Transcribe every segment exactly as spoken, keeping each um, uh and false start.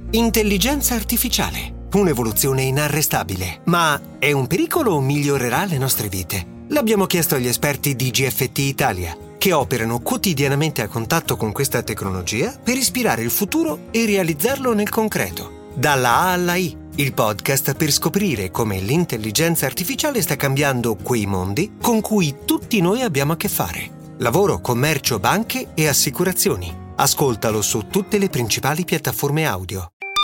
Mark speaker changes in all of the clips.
Speaker 1: Intelligenza artificiale, un'evoluzione inarrestabile. Ma è un pericolo o migliorerà le nostre vite? L'abbiamo chiesto agli esperti di G F T Italia, che operano quotidianamente a contatto con questa tecnologia per ispirare il futuro e realizzarlo nel concreto. Dalla A alla I, il podcast per scoprire come l'intelligenza artificiale sta cambiando quei mondi con cui tutti noi abbiamo a che fare. Lavoro, commercio, banche e assicurazioni. Ascoltalo su tutte le principali piattaforme audio.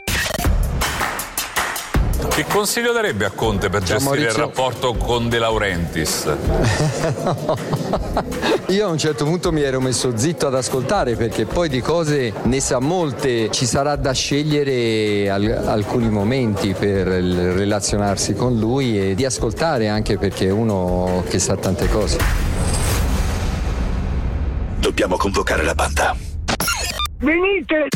Speaker 2: Che consiglio darebbe a Conte per
Speaker 3: Ciao,
Speaker 2: gestire
Speaker 3: Maurizio.
Speaker 2: il rapporto con De Laurentiis?
Speaker 3: Io a un certo punto mi ero messo zitto ad ascoltare, perché poi di cose ne sa molte. Ci sarà da scegliere al- alcuni momenti per il relazionarsi con lui e di ascoltare, anche perché è uno che sa tante cose.
Speaker 4: Dobbiamo convocare la banda.
Speaker 5: Venite!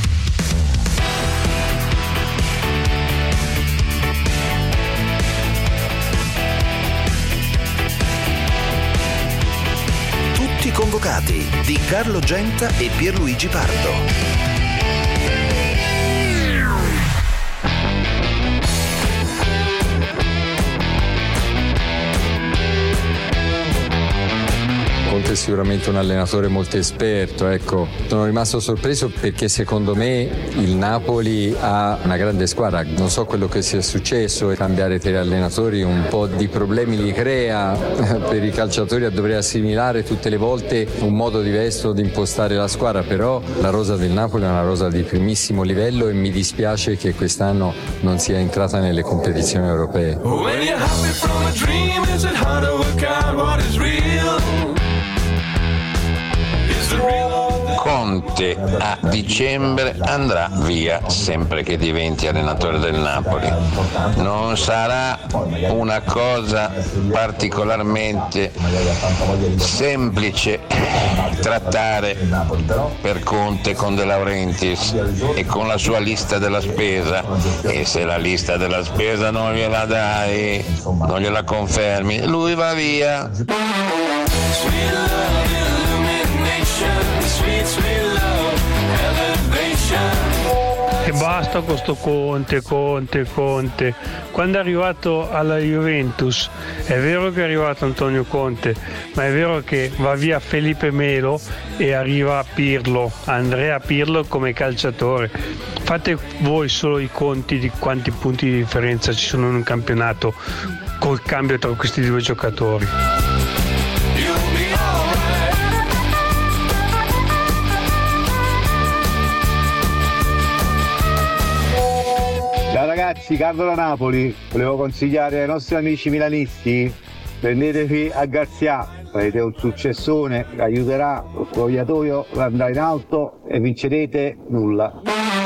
Speaker 4: Tutti convocati di Carlo Genta e Pierluigi Pardo.
Speaker 3: Conte è sicuramente un allenatore molto esperto, ecco. Sono rimasto sorpreso perché secondo me il Napoli ha una grande squadra. Non so quello che sia successo, cambiare tre allenatori un po' di problemi li crea per i calciatori a dover assimilare tutte le volte un modo diverso di impostare la squadra, però la rosa del Napoli è una rosa di primissimo livello e mi dispiace che quest'anno non sia entrata nelle competizioni europee.
Speaker 6: Conte a dicembre andrà via sempre che diventi allenatore del Napoli. Non sarà una cosa particolarmente semplice trattare per Conte con De Laurentiis e con la sua lista della spesa, e se la lista della spesa non gliela dai, non gliela confermi, lui va via.
Speaker 7: E basta con sto Conte, Conte, Conte. Quando è arrivato alla Juventus è vero che è arrivato Antonio Conte, ma è vero che va via Felipe Melo e arriva Pirlo, Andrea Pirlo come calciatore. Fate voi solo i conti di quanti punti di differenza ci sono in un campionato col cambio tra questi due giocatori.
Speaker 8: Ciao ragazzi, Carlo da Napoli. Volevo consigliare ai nostri amici milanisti: prendetevi a Garzia, farete un successone, aiuterà lo spogliatoio, andrà in alto e vincerete nulla.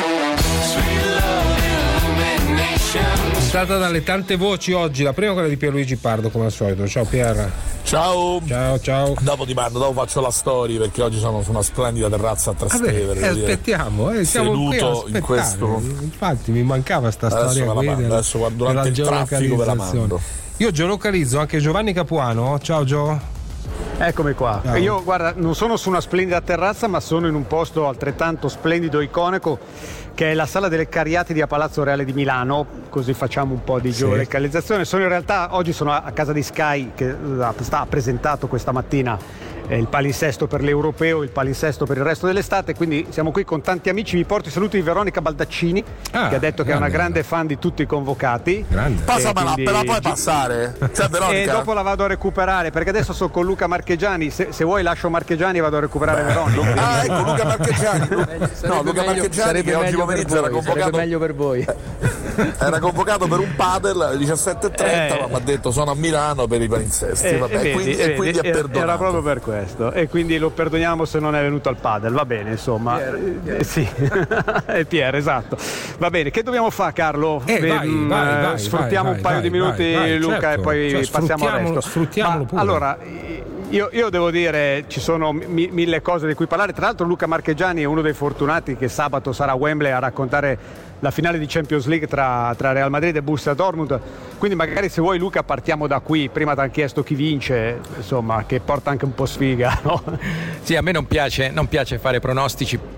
Speaker 9: Stata dalle tante voci oggi, la prima è quella di Pierluigi Pardo come al solito. Ciao Pier.
Speaker 10: Ciao.
Speaker 9: Ciao, ciao.
Speaker 10: Dopo ti mando, dopo faccio la story, perché oggi sono su una splendida terrazza a Trastevere.
Speaker 9: Vabbè, eh, aspettiamo, eh, siamo qui a
Speaker 10: seduto in questo.
Speaker 9: Infatti mi mancava sta
Speaker 10: Adesso
Speaker 9: storia
Speaker 10: me la
Speaker 9: qui
Speaker 10: mando,
Speaker 9: della,
Speaker 10: adesso guardo durante il traffico ve la mando.
Speaker 9: Io geolocalizzo anche Giovanni Capuano. Ciao Gio.
Speaker 11: Eccomi qua.
Speaker 9: Ciao.
Speaker 11: Io guarda, non sono su una splendida terrazza, ma sono in un posto altrettanto splendido e iconico, che è la Sala delle Cariatidi a Palazzo Reale di Milano, così facciamo un po' di
Speaker 9: Sì.
Speaker 11: geolocalizzazione. Sono in realtà, oggi sono a casa di Sky, che sta ha presentato questa mattina eh, il palinsesto per l'Europeo, il palinsesto per il resto dell'estate, quindi siamo qui con tanti amici. Vi porto i saluti di Veronica Baldaccini,
Speaker 9: Ah,
Speaker 11: che ha detto che è una
Speaker 9: grande.
Speaker 11: grande fan di tutti i convocati.
Speaker 9: Grande.
Speaker 10: Passamela,
Speaker 11: quindi-
Speaker 10: me la puoi passare? Cioè,
Speaker 11: E
Speaker 10: Veronica.
Speaker 11: dopo la vado a recuperare, perché adesso sono con Luca Marchegiani. Se, se vuoi lascio Marchegiani e vado a recuperare Veronica.
Speaker 10: Ah, ecco Luca Marchegiani. No, Luca Marchegiani che oggi pomeriggio era convocato,
Speaker 3: meglio per voi.
Speaker 10: era convocato per un padel alle diciassette e trenta,
Speaker 11: Eh.
Speaker 10: ma mi ha detto sono a Milano per i palinsesti.
Speaker 11: Eh,
Speaker 10: Vabbè,
Speaker 11: e vedi,
Speaker 10: quindi,
Speaker 11: e
Speaker 10: e quindi
Speaker 11: vedi,
Speaker 10: è
Speaker 11: era-
Speaker 10: perdonato.
Speaker 11: Era proprio per questo, e quindi lo perdoniamo se non è venuto al padel. Va bene, insomma. Eh, sì, è Pier, esatto. Va bene, che dobbiamo fare, Carlo?
Speaker 9: Eh,
Speaker 11: Eh,
Speaker 9: vai,
Speaker 11: mm,
Speaker 9: vai,
Speaker 11: eh,
Speaker 9: vai,
Speaker 11: sfruttiamo
Speaker 9: vai,
Speaker 11: un paio
Speaker 9: vai,
Speaker 11: di minuti,
Speaker 9: vai, vai,
Speaker 11: Luca,
Speaker 9: certo.
Speaker 11: e poi
Speaker 9: Cioè,
Speaker 11: passiamo al
Speaker 9: sfruttiamolo,
Speaker 11: resto.
Speaker 9: sfruttiamolo
Speaker 11: Ma,
Speaker 9: pure.
Speaker 11: allora, io, io devo dire, ci sono mi- mille cose di cui parlare. Tra l'altro Luca Marchegiani è uno dei fortunati che sabato sarà a Wembley a raccontare la finale di Champions League tra, tra Real Madrid e Borussia Dortmund. Quindi magari, se vuoi, Luca, partiamo da qui. Prima ti hanno chiesto chi vince, insomma, che porta anche un po' sfiga, no?
Speaker 12: Sì, a me non piace, non piace fare pronostici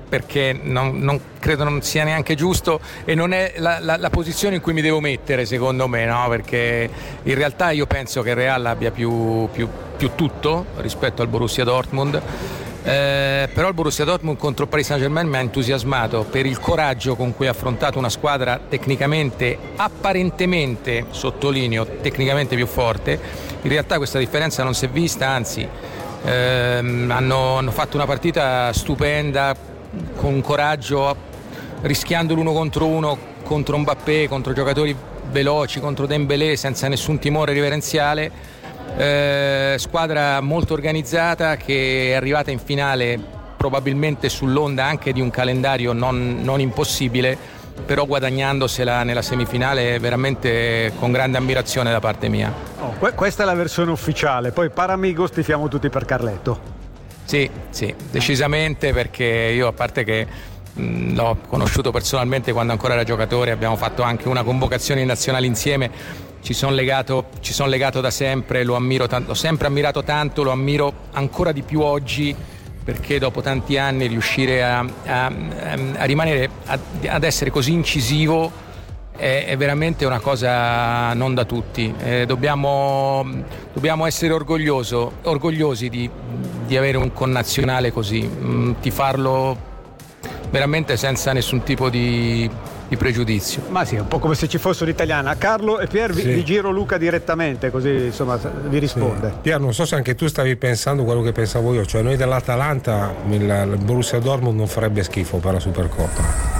Speaker 12: perché non, non credo non sia neanche giusto e non è la, la, la posizione in cui mi devo mettere, secondo me, no? Perché in realtà io penso che il Real abbia più, più, più tutto rispetto al Borussia Dortmund. Eh, però il Borussia Dortmund contro il Paris Saint-Germain mi ha entusiasmato per il coraggio con cui ha affrontato una squadra tecnicamente, apparentemente, sottolineo, tecnicamente più forte. In realtà questa differenza non si è vista, anzi ehm, hanno, hanno fatto una partita stupenda, con un coraggio, rischiando l'uno contro uno contro Mbappé, contro giocatori veloci, contro Dembélé, senza nessun timore reverenziale. Eh, squadra molto organizzata che è arrivata in finale probabilmente sull'onda anche di un calendario non, non impossibile, però guadagnandosela nella semifinale veramente con grande ammirazione da parte mia.
Speaker 11: Oh, que- questa è la versione ufficiale, poi Paramigos tifiamo tutti per Carletto.
Speaker 12: Sì, sì, decisamente, perché io, a parte che mh, l'ho conosciuto personalmente quando ancora era giocatore, abbiamo fatto anche una convocazione in nazionale insieme. Ci sono legato, ci sono legato da sempre, lo ammiro tanto, l'ho sempre ammirato tanto, lo ammiro ancora di più oggi, perché dopo tanti anni riuscire a, a, a rimanere, a, ad essere così incisivo è, è veramente una cosa non da tutti. Eh, dobbiamo, dobbiamo essere orgoglioso, orgogliosi di, di avere un connazionale così, mm, tifarlo veramente senza nessun tipo di... di pregiudizio.
Speaker 11: Ma sì, è un po' come se ci fossero italiana. Carlo e Pier, vi,
Speaker 9: sì.
Speaker 11: vi giro Luca direttamente, così insomma vi risponde.
Speaker 9: Sì. Pier, non so se anche tu stavi pensando quello che pensavo io, cioè noi dell'Atalanta il, il Borussia Dortmund non farebbe schifo per la Supercoppa.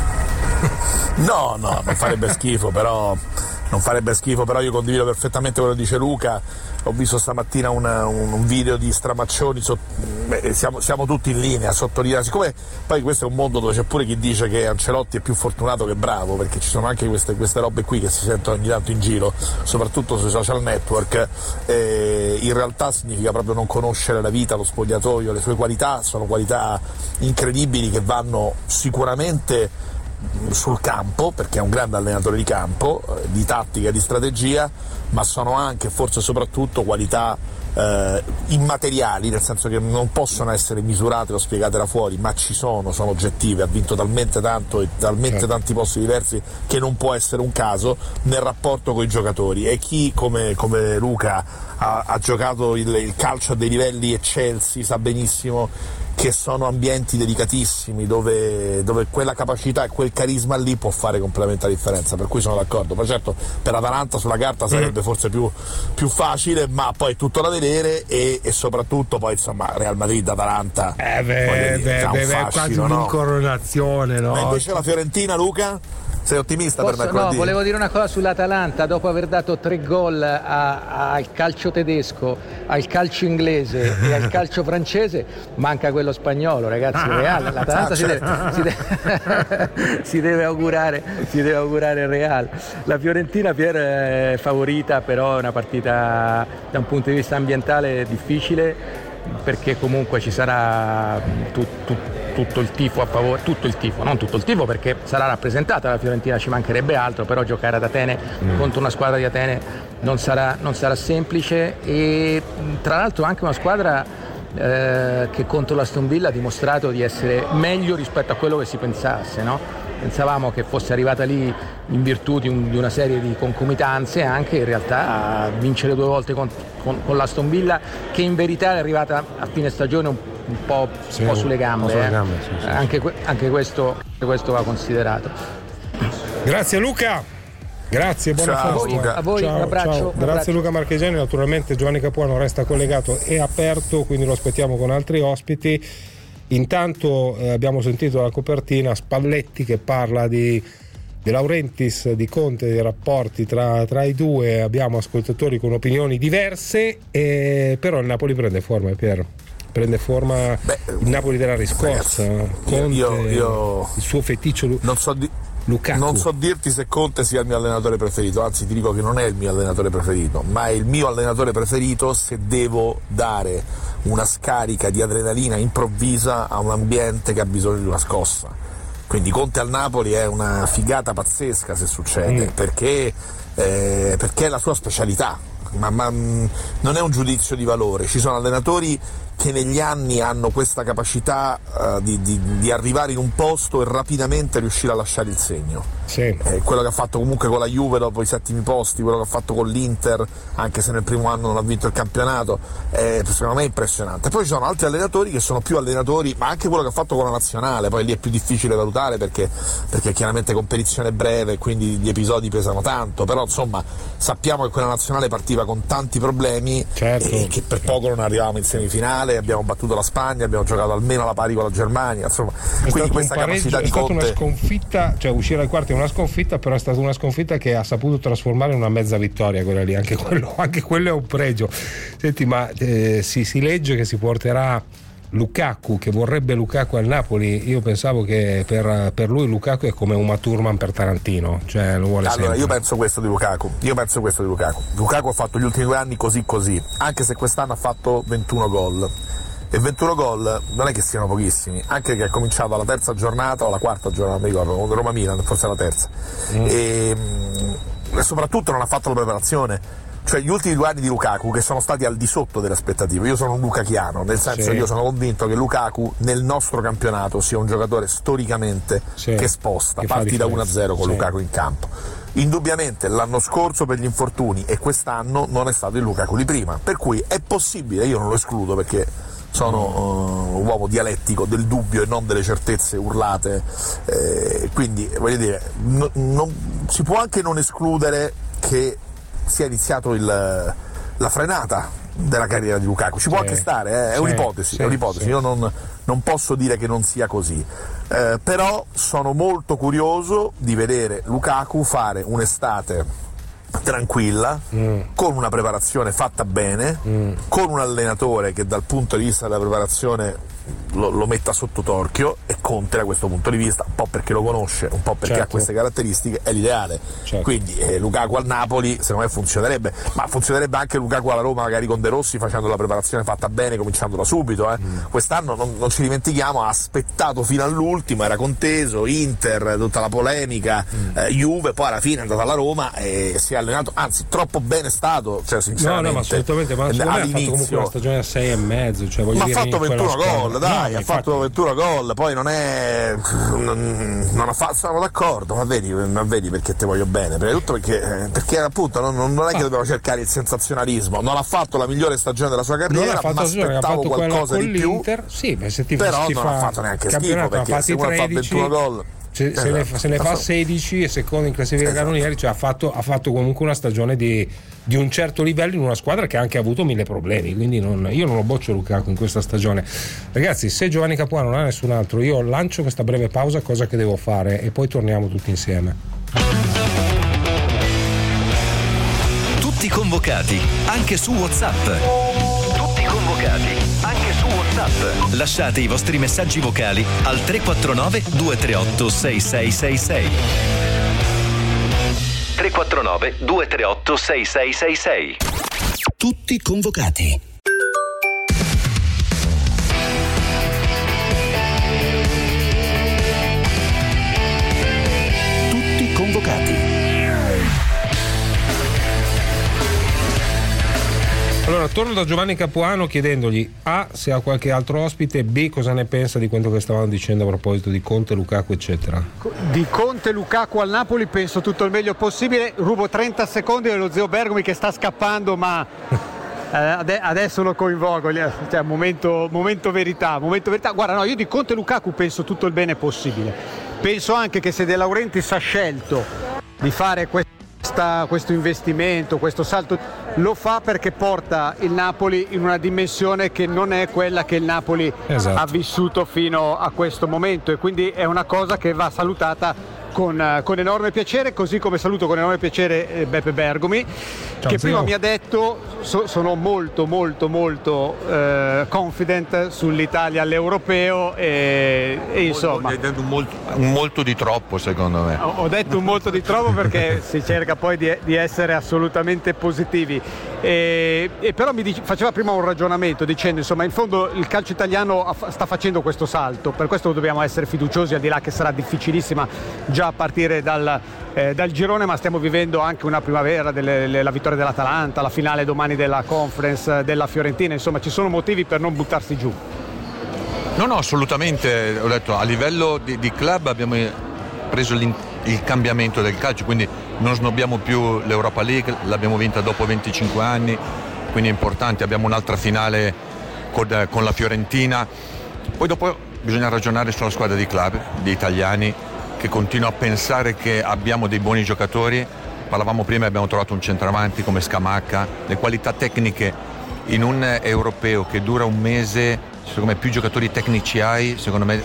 Speaker 10: No, no, non farebbe schifo, però non farebbe schifo, però io condivido perfettamente quello che dice Luca. Ho visto stamattina una, un, un video di Stramaccioni, so, beh, siamo, siamo tutti in linea, sottolinea, siccome poi questo è un mondo dove c'è pure chi dice che Ancelotti è più fortunato che bravo, perché ci sono anche queste, queste robe qui che si sentono ogni tanto in giro, soprattutto sui social network. Eh, in realtà significa proprio non conoscere la vita, lo spogliatoio, le sue qualità sono qualità incredibili che vanno sicuramente sul campo, perché è un grande allenatore di campo, di tattica e di strategia, ma sono anche, forse soprattutto, qualità eh, immateriali, nel senso che non possono essere misurate o spiegate da fuori, ma ci sono, sono oggettive, ha vinto talmente tanto e talmente certo. tanti posti diversi che non può essere un caso nel rapporto con i giocatori. E chi come, come Luca ha, ha giocato il, il calcio a dei livelli eccelsi sa benissimo che sono ambienti delicatissimi dove, dove quella capacità e quel carisma lì può fare completamente la differenza, per cui sono d'accordo. Poi certo per l'Atalanta sulla carta sarebbe mm. forse più, più facile, ma poi è tutto da vedere e, e soprattutto poi insomma Real Madrid-Atalanta
Speaker 9: eh beh, beh, beh, è quasi
Speaker 10: no?
Speaker 9: un'incoronazione, no?
Speaker 10: Ma invece la Fiorentina, Luca? Sei ottimista?
Speaker 12: Posso,
Speaker 10: per mercoledì?
Speaker 12: No, volevo dire una cosa sull'Atalanta. Dopo aver dato tre gol al calcio tedesco, al calcio inglese e al calcio francese, manca quello spagnolo, ragazzi. Il Real, l'Atalanta si deve, si, deve, si deve augurare si deve augurare il Real. La Fiorentina, Pier, è favorita, però è una partita da un punto di vista ambientale difficile, perché comunque ci sarà tu, tu, tutto il tifo a favore, tutto il tifo, non tutto il tifo perché sarà rappresentata la Fiorentina, ci mancherebbe altro, però giocare ad Atene mm. contro una squadra di Atene non sarà, non sarà semplice, e tra l'altro anche una squadra eh, che contro l'Aston Villa ha dimostrato di essere meglio rispetto a quello che si pensasse, no? Pensavamo che fosse arrivata lì in virtù di, un, di una serie di concomitanze, anche in realtà a vincere due volte con, con, con l'Aston Villa, che in verità è arrivata a fine stagione un, un, po',
Speaker 9: sì,
Speaker 12: un po' sulle gambe,
Speaker 9: sulle
Speaker 12: eh.
Speaker 9: gambe sì, sì,
Speaker 12: anche, anche, questo, questo va considerato.
Speaker 9: Grazie Luca, grazie, buona
Speaker 10: ciao,
Speaker 9: festa.
Speaker 10: Luca.
Speaker 12: A voi,
Speaker 9: ciao,
Speaker 12: un abbraccio,
Speaker 9: ciao.
Speaker 12: un
Speaker 9: Grazie
Speaker 12: abbraccio.
Speaker 9: Luca Marchegiani. Naturalmente Giovanni Capuano resta collegato e aperto, quindi lo aspettiamo con altri ospiti. Intanto eh, abbiamo sentito la copertina, Spalletti che parla di De Laurentiis, di Conte, dei rapporti tra, tra i due. Abbiamo ascoltatori con opinioni diverse, eh, però il Napoli prende forma, Piero. Prende forma. Beh, il Napoli della riscossa.
Speaker 10: Ragazzi,
Speaker 9: Conte,
Speaker 10: io, io
Speaker 9: il suo feticcio
Speaker 10: non so di...
Speaker 9: Lukaku.
Speaker 10: Non so dirti se Conte sia il mio allenatore preferito, anzi ti dico che non è il mio allenatore preferito, ma è il mio allenatore preferito se devo dare una scarica di adrenalina improvvisa a un ambiente che ha bisogno di una scossa. Quindi Conte al Napoli è una figata pazzesca se succede, mm. perché, eh, perché è la sua specialità. ma, ma non è un giudizio di valore. Ci sono allenatori che negli anni hanno questa capacità uh, di, di, di arrivare in un posto e rapidamente riuscire a lasciare il segno.
Speaker 9: Sì.
Speaker 10: Eh, quello che ha fatto comunque con la Juve dopo i settimi posti, quello che ha fatto con l'Inter, anche se nel primo anno non ha vinto il campionato, eh, secondo me è impressionante. Poi ci sono altri allenatori che sono più allenatori, ma anche quello che ha fatto con la nazionale, poi lì è più difficile valutare perché, perché chiaramente competizione breve, quindi gli episodi pesano tanto, però insomma sappiamo che quella nazionale partiva con tanti problemi, certo, e che per poco non arrivavamo in semifinale. Abbiamo battuto la Spagna, abbiamo giocato almeno alla pari con la Germania, insomma,
Speaker 9: è
Speaker 10: quindi questa capacità di Conte.
Speaker 9: È stata una sconfitta, cioè uscire ai quarti è una sconfitta, però è stata una sconfitta che ha saputo trasformare in una mezza vittoria quella lì, anche quello, anche quello è un pregio. Senti, ma eh, si, si legge che si porterà Lukaku, che vorrebbe Lukaku al Napoli. Io pensavo che per, per lui Lukaku è come Uma Thurman per Tarantino, cioè lo vuole
Speaker 10: allora
Speaker 9: sempre.
Speaker 10: io penso questo di Lukaku io penso questo di Lukaku Lukaku ha fatto gli ultimi due anni così così, anche se quest'anno ha fatto ventuno gol, e ventuno gol non è che siano pochissimi, anche che è cominciato alla terza giornata o alla quarta giornata, mi ricordo, Roma-Milan, forse la terza, mm. e, e soprattutto non ha fatto la preparazione. Cioè gli ultimi due anni di Lukaku che sono stati al di sotto delle aspettative. Io sono un lukakiano, nel senso
Speaker 9: sì.
Speaker 10: che io sono convinto che Lukaku nel nostro campionato sia un giocatore storicamente sì. che sposta, che parti da uno a zero con sì. Lukaku in campo. Indubbiamente l'anno scorso per gli infortuni e quest'anno non è stato il Lukaku di prima, per cui è possibile, io non lo escludo perché sono uh, un uomo dialettico del dubbio e non delle certezze urlate, eh, quindi voglio dire, no, non, si può anche non escludere che sia iniziato il, la frenata della carriera di Lukaku, ci può sì, anche stare, eh? è sì, un'ipotesi, sì, è un'ipotesi. Sì. Io non, non posso dire che non sia così, eh, però sono molto curioso di vedere Lukaku fare un'estate tranquilla, mm. con una preparazione fatta bene, mm. con un allenatore che dal punto di vista della preparazione lo, lo metta sotto torchio, e Conte da questo punto di vista, un po' perché lo conosce, un po' perché certo. ha queste caratteristiche, è l'ideale. Certo. Quindi eh, Lukaku al Napoli secondo me funzionerebbe, ma funzionerebbe anche Lukaku alla Roma, magari con De Rossi, facendo la preparazione fatta bene, cominciando da subito. Eh. Mm. Quest'anno non, non ci dimentichiamo, ha aspettato fino all'ultimo, era conteso, Inter, tutta la polemica, mm. eh, Juve, poi alla fine è andato alla Roma e si è allenato, anzi troppo bene è stato, cioè sinceramente.
Speaker 9: No, no, ma assolutamente, ma secondo me ha fatto comunque una stagione a sei e mezzo, cioè voglio
Speaker 10: ma
Speaker 9: dire,
Speaker 10: ha fatto ventuno gol, dai,
Speaker 9: no,
Speaker 10: ha fatto ventuno gol, poi non è non, non ha fatto, sono d'accordo, ma vedi, ma vedi perché te voglio bene, prima di tutto perché, perché appunto non, non è che dobbiamo cercare il sensazionalismo, non ha fatto la migliore stagione della sua carriera, ma aspettavo qualcosa di più,
Speaker 9: sì, beh, se ti
Speaker 10: però
Speaker 9: ti
Speaker 10: non
Speaker 9: fa
Speaker 10: ha fatto neanche schifo, perché se uno fa ventuno gol
Speaker 9: se, esatto. se, ne, se ne fa sedici e secondo in classifica esatto. cannonieri, cioè ha fatto, ha fatto comunque una stagione di, di un certo livello in una squadra che ha anche avuto mille problemi, quindi non, io non lo boccio Lukaku in questa stagione. Ragazzi, se Giovanni Capuano non ha nessun altro, io lancio questa breve pausa, cosa che devo fare, e poi torniamo tutti insieme.
Speaker 13: Tutti convocati anche su WhatsApp. Tutti convocati anche su WhatsApp. Lasciate i vostri messaggi vocali al tre quattro nove due tre otto sei sei sei sei. tre quattro nove due tre otto sei sei sei sei.
Speaker 4: Tutti convocati. Tutti convocati.
Speaker 9: Allora, torno da Giovanni Capuano chiedendogli A, se ha qualche altro ospite, B, cosa ne pensa di quello che stavano dicendo a proposito di Conte, Lukaku, eccetera.
Speaker 11: Di Conte, Lukaku al Napoli penso tutto il meglio possibile. Rubo trenta secondi dello zio Bergomi che sta scappando, ma eh, adesso lo coinvolgo, cioè, momento, momento verità, momento verità. Guarda, no, io di Conte e Lukaku penso tutto il bene possibile. Penso anche che se De Laurentiis ha scelto di fare questo questo investimento, questo salto, lo fa perché porta il Napoli in una dimensione che non è quella che il Napoli esatto. ha vissuto fino a questo momento, e quindi è una cosa che va salutata con, con enorme piacere, così come saluto con enorme piacere eh, Beppe Bergomi. Ciao, che zio. Prima mi ha detto so, sono molto molto molto eh, confident sull'Italia all'europeo e, e insomma
Speaker 14: hai detto un molto, un molto di troppo secondo me.
Speaker 11: Ho, ho detto un molto di troppo perché si cerca poi di, di essere assolutamente positivi, E, e però mi dice, faceva prima un ragionamento dicendo insomma in fondo il calcio italiano sta facendo questo salto, per questo dobbiamo essere fiduciosi, al di là che sarà difficilissima già a partire dal, eh, dal girone, ma stiamo vivendo anche una primavera, delle, le, la vittoria dell'Atalanta, la finale domani della Conference della Fiorentina, insomma ci sono motivi per non buttarsi giù.
Speaker 14: No, no, assolutamente, ho detto a livello di, di club abbiamo preso il cambiamento del calcio, quindi non snobbiamo più l'Europa League, l'abbiamo vinta dopo venticinque anni, quindi è importante, abbiamo un'altra finale con, con la Fiorentina, poi dopo bisogna ragionare sulla squadra di club, di italiani, che continuo a pensare che abbiamo dei buoni giocatori, parlavamo prima, abbiamo trovato un centravanti come Scamacca, le qualità tecniche in un europeo che dura un mese, secondo me più giocatori tecnici hai, secondo me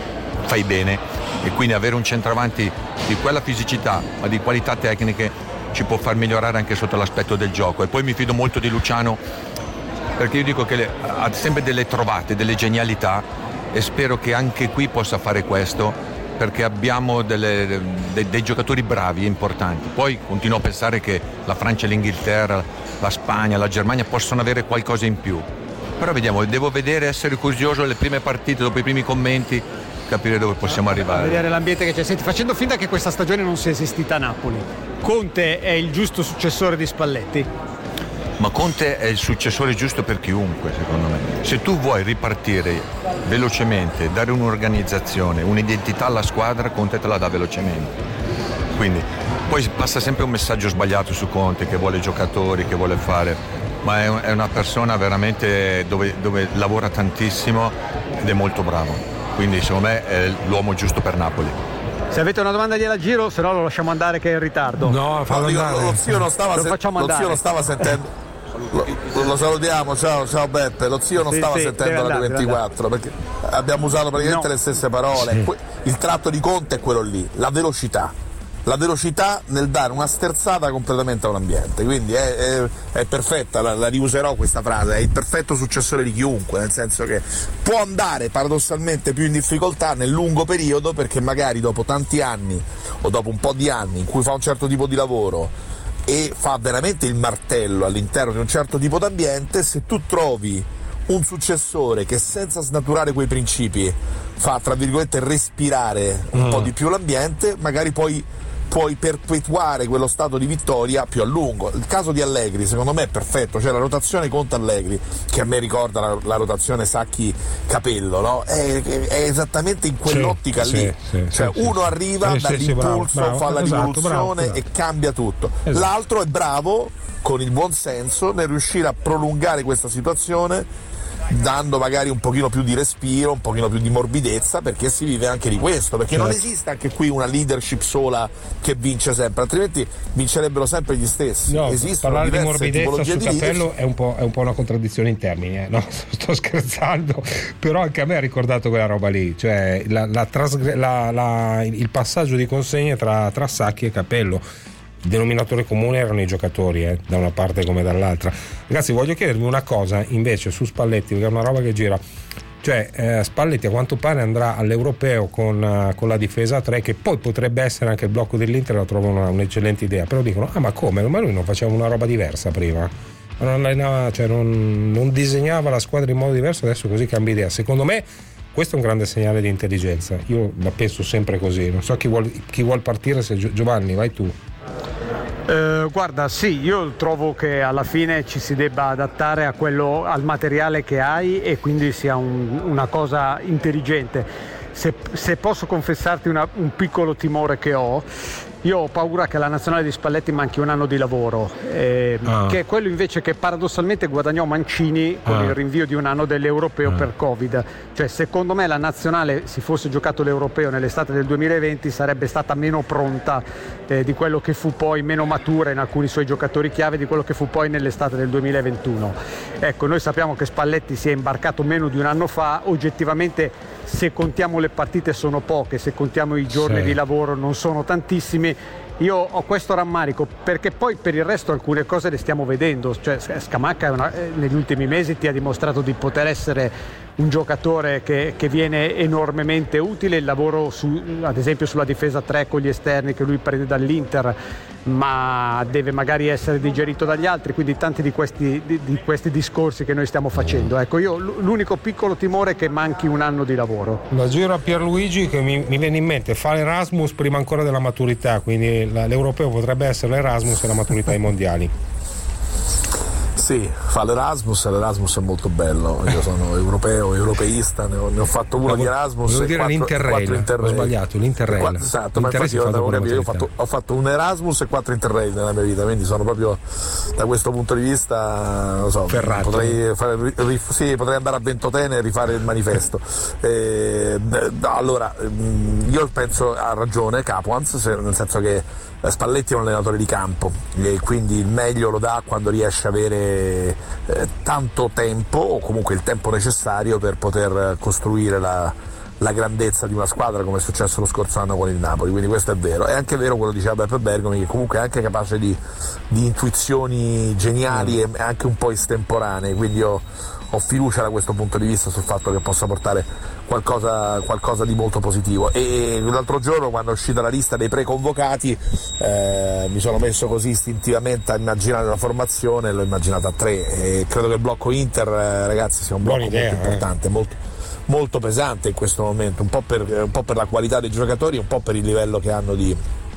Speaker 14: fai bene, e quindi avere un centravanti di quella fisicità ma di qualità tecniche ci può far migliorare anche sotto l'aspetto del gioco. E poi mi fido molto di Luciano, perché io dico che le, ha sempre delle trovate, delle genialità, e spero che anche qui possa fare questo, perché abbiamo delle, de, dei giocatori bravi e importanti. Poi continuo a pensare che la Francia, l'Inghilterra, la Spagna, la Germania possono avere qualcosa in più, però vediamo, devo vedere, essere curioso le prime partite, dopo i primi commenti, capire dove possiamo arrivare.
Speaker 11: Vedere l'ambiente che c'è. Senti, facendo finta che questa stagione non sia esistita a Napoli, Conte è il giusto successore di Spalletti?
Speaker 14: Ma Conte è il successore giusto per chiunque, secondo me. Se tu vuoi ripartire velocemente, dare un'organizzazione, un'identità alla squadra, Conte te la dà velocemente. Quindi poi passa sempre un messaggio sbagliato su Conte, che vuole giocatori, che vuole fare, ma è una persona veramente dove, dove lavora tantissimo ed è molto bravo. Quindi secondo me è l'uomo giusto per Napoli.
Speaker 11: Se avete una domanda gliela giro, se no lo lasciamo andare che è in ritardo.
Speaker 10: No, fallo andare. Lo zio non stava,
Speaker 11: lo
Speaker 10: se-
Speaker 11: facciamo
Speaker 10: lo
Speaker 11: andare.
Speaker 10: zio non stava sentendo. Lo, lo salutiamo, ciao, ciao Beppe. Lo zio non
Speaker 11: Sì,
Speaker 10: stava
Speaker 11: sì,
Speaker 10: sentendo la
Speaker 11: andare,
Speaker 10: ventiquattro perché abbiamo usato praticamente
Speaker 11: No.
Speaker 10: le stesse parole.
Speaker 11: Sì.
Speaker 10: Que- Il tratto di Conte è quello lì, la velocità. La velocità nel dare una sterzata completamente a un ambiente, quindi è, è, è perfetta, la, la riuserò questa frase, è il perfetto successore di chiunque, nel senso che può andare paradossalmente più in difficoltà nel lungo periodo, perché magari dopo tanti anni o dopo un po' di anni in cui fa un certo tipo di lavoro e fa veramente il martello all'interno di un certo tipo d'ambiente, se tu trovi un successore che senza snaturare quei principi fa, tra virgolette, respirare un mm. po' di più l'ambiente, magari poi puoi perpetuare quello stato di vittoria più a lungo. Il caso di Allegri secondo me è perfetto, cioè la rotazione Conte Allegri, che a me ricorda la, la rotazione Sacchi-Capello, no? È, è esattamente in quell'ottica
Speaker 9: sì,
Speaker 10: lì,
Speaker 9: sì,
Speaker 10: cioè
Speaker 9: sì,
Speaker 10: uno
Speaker 9: sì.
Speaker 10: arriva
Speaker 9: Sì, sì, sì,
Speaker 10: dall'impulso,
Speaker 9: bravo, bravo,
Speaker 10: fa la
Speaker 9: esatto,
Speaker 10: rivoluzione
Speaker 9: bravo,
Speaker 10: e cambia tutto.
Speaker 9: Esatto.
Speaker 10: L'altro è bravo con il buon senso nel riuscire a prolungare questa situazione, dando magari un pochino più di respiro, un pochino più di morbidezza, perché si vive anche di questo, perché
Speaker 9: certo.
Speaker 10: non esiste anche qui una leadership sola che vince sempre, altrimenti vincerebbero sempre gli stessi.
Speaker 9: No,
Speaker 10: Esistono
Speaker 9: parlare di
Speaker 10: diverse
Speaker 9: morbidezza
Speaker 10: tipologie
Speaker 9: sul
Speaker 10: di
Speaker 9: Capello
Speaker 10: leadership.
Speaker 9: è un, po', è un po' una contraddizione in termini, eh? No, sto scherzando, però anche a me ha ricordato quella roba lì, cioè la, la trasgre- la, la, il passaggio di consegne tra, tra Sacchi e Capello. Il denominatore comune erano i giocatori, eh, da una parte come dall'altra. Ragazzi, voglio chiedervi una cosa invece su Spalletti, perché è una roba che gira. Cioè, eh, Spalletti a quanto pare andrà all'Europeo con, uh, con la difesa a tre, che poi potrebbe essere anche il blocco dell'Inter, la trovo una, un'eccellente idea. Però dicono, ah ma come? Ma lui non faceva una roba diversa prima? Non, allenava, cioè non, non disegnava la squadra in modo diverso, adesso così cambia idea. Secondo me questo è un grande segnale di intelligenza. Io la penso sempre così. Non so chi vuol, chi vuol partire, se Giovanni, vai tu.
Speaker 11: Eh, guarda, sì, io trovo che alla fine ci si debba adattare a quello, al materiale che hai, e quindi sia un, una cosa intelligente. Se, se posso confessarti una, un piccolo timore che ho, io ho paura che alla nazionale di Spalletti manchi un anno di lavoro, eh, ah. che è quello invece che paradossalmente guadagnò Mancini con ah. il rinvio di un anno dell'Europeo ah. per Covid. Cioè, secondo me la nazionale, si fosse giocato l'Europeo nell'estate del duemilaventi, sarebbe stata meno pronta eh, di quello che fu poi, meno matura in alcuni suoi giocatori chiave di quello che fu poi nell'estate del duemilaventuno. Ecco, noi sappiamo che Spalletti si è imbarcato meno di un anno fa, oggettivamente se contiamo le partite sono poche, se contiamo i giorni sì. di lavoro non sono tantissimi. Io ho questo rammarico, perché poi per il resto alcune cose le stiamo vedendo, cioè Scamacca è una, negli ultimi mesi ti ha dimostrato di poter essere un giocatore che, che viene enormemente utile. Il lavoro su, ad esempio sulla difesa tre con gli esterni che lui prende dall'Inter, ma deve magari essere digerito dagli altri, quindi tanti di questi, di, di questi discorsi che noi stiamo facendo. Ecco, io l'unico piccolo timore è che manchi un anno di lavoro.
Speaker 9: La giro a Pierluigi che mi, mi viene in mente, fa l'Erasmus prima ancora della maturità, quindi la, l'europeo potrebbe essere l'Erasmus e la maturità ai mondiali.
Speaker 10: Sì, fa l'Erasmus, l'Erasmus è molto bello. Io sono europeo, europeista, ne ho, ne ho fatto uno no, di Erasmus.
Speaker 9: Devo dire
Speaker 10: quattro,
Speaker 9: l'Interrail,
Speaker 10: quattro Interrail.
Speaker 9: Ho sbagliato, l'Interrail.
Speaker 10: Quattro, esatto, ma infatti io, devo capire, io ho, fatto, ho fatto un Erasmus e quattro Interrail nella mia vita, quindi sono proprio, da questo punto di vista, non so,
Speaker 9: Ferrato.
Speaker 10: Potrei, fare, rif, sì, potrei andare a Ventotene e rifare il manifesto. Eh, allora, io penso ha ragione Capuans, nel senso che Spalletti è un allenatore di campo e quindi il meglio lo dà quando riesce a avere eh, tanto tempo o comunque il tempo necessario per poter costruire la, la grandezza di una squadra, come è successo lo scorso anno con il Napoli, quindi questo è vero. È anche vero quello che diceva Beppe Bergomi, che comunque è anche capace di, di intuizioni geniali mm. e anche un po' estemporanee, quindi io ho fiducia da questo punto di vista sul fatto che possa portare qualcosa, qualcosa di molto positivo. E l'altro giorno, quando è uscita la lista dei preconvocati, eh, mi sono messo così istintivamente a immaginare la formazione e l'ho immaginata a tre, e credo che il blocco Inter, eh, ragazzi, sia un blocco
Speaker 9: idea,
Speaker 10: molto importante, eh. molto, molto pesante in questo momento, un po' per, un po' per la qualità dei giocatori, un po' per il livello che hanno di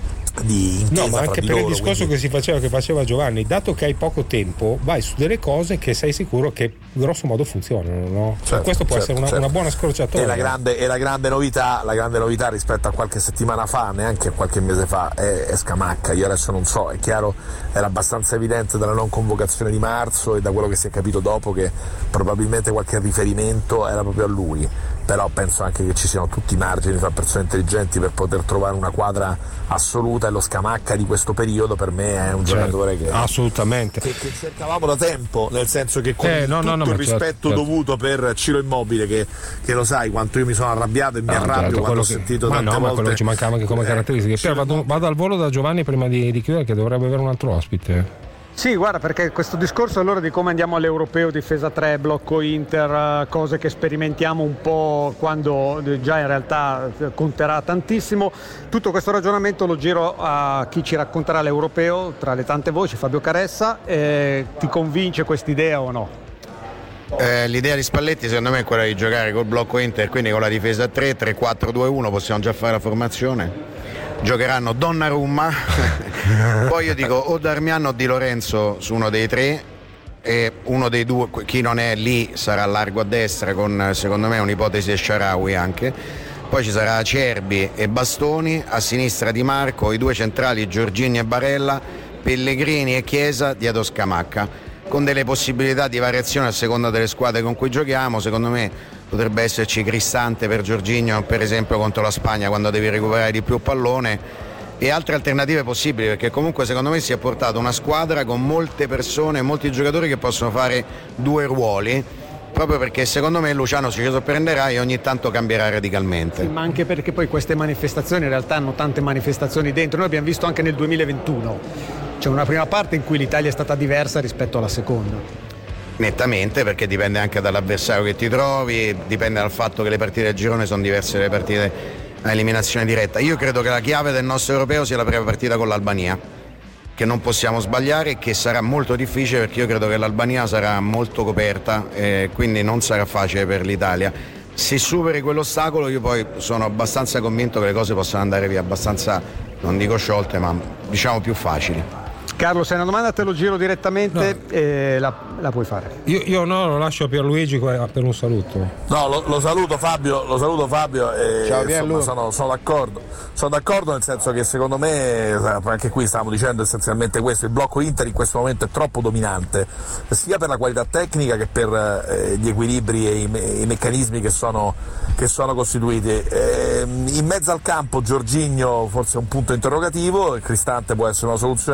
Speaker 10: di intesa.
Speaker 9: No, ma anche per
Speaker 10: loro,
Speaker 9: il discorso
Speaker 10: quindi...
Speaker 9: che si faceva, che faceva Giovanni, dato che hai poco tempo, vai su delle cose che sei sicuro che grosso modo funzionano, no?
Speaker 10: Certo,
Speaker 9: questo può
Speaker 10: certo,
Speaker 9: essere una,
Speaker 10: certo.
Speaker 9: una buona scorciatoia.
Speaker 10: E la grande, e la grande novità, la grande novità rispetto a qualche settimana fa, neanche qualche mese fa, è, è Scamacca. Io adesso non so, è chiaro, era abbastanza evidente dalla non convocazione di marzo e da quello che si è capito dopo che probabilmente qualche riferimento era proprio a lui. Però penso anche che ci siano tutti i margini fra persone intelligenti per poter trovare una quadra assoluta, e lo Scamacca di questo periodo per me è un certo, giocatore che
Speaker 9: assolutamente
Speaker 10: che, che cercavamo da tempo, nel senso che con
Speaker 9: eh, no,
Speaker 10: tutto
Speaker 9: no, no,
Speaker 10: il rispetto certo, dovuto per Ciro Immobile, che, che lo sai quanto io mi sono arrabbiato e mi no, arrabbio certo, quando ho sentito
Speaker 9: che,
Speaker 10: tante
Speaker 9: ma no,
Speaker 10: volte
Speaker 9: ma quello che ci mancava anche come eh, caratteristiche. Però vado, vado al volo da Giovanni prima di, di chiudere, che dovrebbe avere un altro ospite.
Speaker 11: Sì, guarda, perché questo discorso allora di come andiamo all'europeo, difesa tre, blocco Inter, cose che sperimentiamo un po' quando già in realtà conterà tantissimo, tutto questo ragionamento lo giro a chi ci racconterà l'europeo, tra le tante voci, Fabio Caressa. Eh, ti convince quest'idea o no?
Speaker 15: Eh, l'idea di Spalletti secondo me è quella di giocare col blocco Inter, quindi con la difesa tre, tre quattro due uno, possiamo già fare la formazione. Giocheranno Donnarumma, poi io dico o Darmian o Di Lorenzo su uno dei tre, e uno dei due, chi non è lì, sarà largo a destra con secondo me un'ipotesi di Shaarawy anche, poi ci sarà Acerbi e Bastoni, a sinistra Di Marco, i due centrali Giorgini e Barella, Pellegrini e Chiesa dietro Scamacca, con delle possibilità di variazione a seconda delle squadre con cui giochiamo. Secondo me potrebbe esserci Cristante per Giorginio, per esempio contro la Spagna, quando devi recuperare di più pallone, e altre alternative possibili, perché comunque secondo me si è portato una squadra con molte persone, molti giocatori che possono fare due ruoli, proprio perché secondo me Luciano ci sorprenderà e ogni tanto cambierà radicalmente.
Speaker 11: Sì, ma anche perché poi queste manifestazioni in realtà hanno tante manifestazioni dentro. Noi abbiamo visto anche nel duemilaventuno, c'è una prima parte in cui l'Italia è stata diversa rispetto alla seconda.
Speaker 15: Nettamente, perché dipende anche dall'avversario che ti trovi, dipende dal fatto che le partite del girone sono diverse dalle partite a eliminazione diretta. Io credo che la chiave del nostro europeo sia la prima partita con l'Albania, che non possiamo sbagliare e che sarà molto difficile, perché io credo che l'Albania sarà molto coperta e quindi non sarà facile per l'Italia. Se superi quell'ostacolo io poi sono abbastanza convinto che le cose possano andare via abbastanza, non dico sciolte, ma diciamo più facili.
Speaker 11: Carlo, se è una domanda te lo giro direttamente, no. e la, la puoi fare.
Speaker 9: Io, io no, lo lascio a Pierluigi per un saluto.
Speaker 10: No, lo, lo saluto Fabio, lo saluto Fabio e
Speaker 15: ciao,
Speaker 10: insomma, sono, sono d'accordo. Sono d'accordo nel senso che secondo me, anche qui stavamo dicendo essenzialmente questo, il blocco Inter in questo momento è troppo dominante, sia per la qualità tecnica che per eh, gli equilibri e i, me, i meccanismi che sono, che sono costituiti. Eh, in mezzo al campo Giorginio forse è un punto interrogativo, il Cristante può essere una soluzione, dipenderà un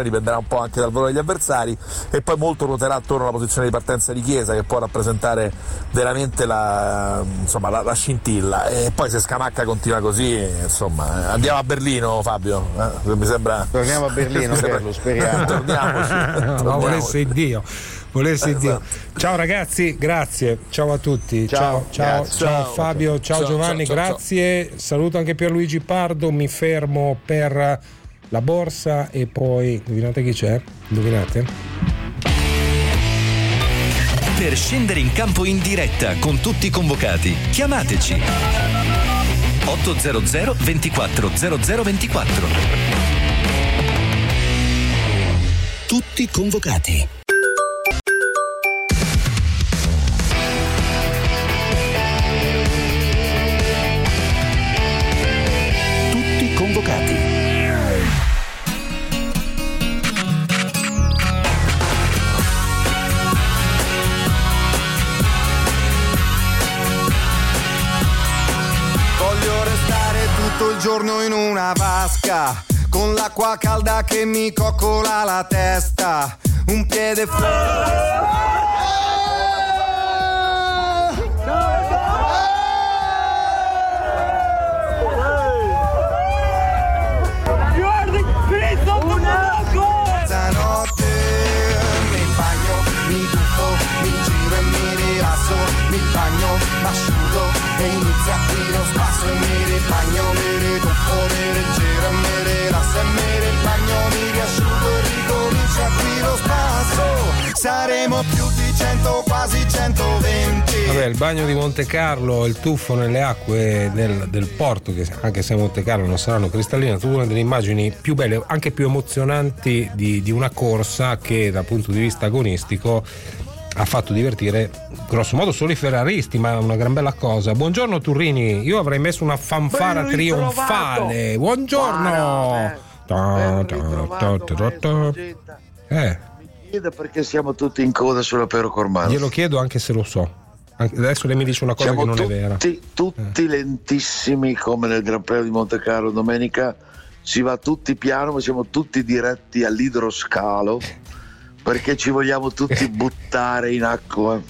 Speaker 10: po' anche dal valore degli avversari, e poi molto ruoterà attorno alla posizione di partenza di Chiesa, che può rappresentare veramente la, insomma, la, la scintilla. E poi se Scamacca continua così, insomma, andiamo a Berlino, Fabio, eh? Mi sembra
Speaker 15: torniamo a Berlino, sembra... lo speriamo.
Speaker 10: Torniamoci, torniamoci.
Speaker 9: Ma volesse Dio. Volessi
Speaker 10: esatto.
Speaker 9: Dio. Ciao ragazzi, grazie. Ciao a tutti. Ciao, ciao, ciao, ciao Fabio, ciao, ciao Giovanni, ciao, ciao, grazie. Ciao. Saluto anche Pierluigi Pardo. Mi fermo per la borsa e poi indovinate chi c'è? Indovinate?
Speaker 13: Per scendere in campo in diretta con tutti i convocati, chiamateci ottocento ventiquattro zero zero ventiquattro.
Speaker 4: Tutti convocati. Tutti convocati.
Speaker 16: Voglio restare tutto il giorno in una vasca, con l'acqua calda che mi coccola la testa, un piede fuori. Stanotte mi bagno, mi tuffo, mi giro e mi rilasso, mi bagno, m'asciugo e inizia qui lo spasso e mi ribagno, mi rituffo, mi rigiro e mi rilasso e mi ribagno, mi riasciugo e ricomincia qui lo spasso. Saremo più di cento, quasi centoventi.
Speaker 9: Vabbè, il bagno di Monte Carlo, il tuffo nelle acque del, del porto, che anche se a Monte Carlo non saranno cristalline, sono una delle immagini più belle, anche più emozionanti di, di una corsa che dal punto di vista agonistico ha fatto divertire grosso modo solo i ferraristi, ma è una gran bella cosa. Buongiorno Turrini, io avrei messo una fanfara ben trionfale. Buongiorno. Ta, ta, ta, ta, ta. Eh.
Speaker 17: Chiede perché siamo tutti in coda sulla Pero Cormano.
Speaker 9: Glielo chiedo anche se lo so. Adesso lei mi dice una cosa
Speaker 17: siamo
Speaker 9: che non
Speaker 17: tutti,
Speaker 9: è vera.
Speaker 17: Tutti
Speaker 9: eh.
Speaker 17: lentissimi come nel Gran Premio di Monte Carlo domenica. Si va tutti piano, ma siamo tutti diretti all'idroscalo perché ci vogliamo tutti buttare in acqua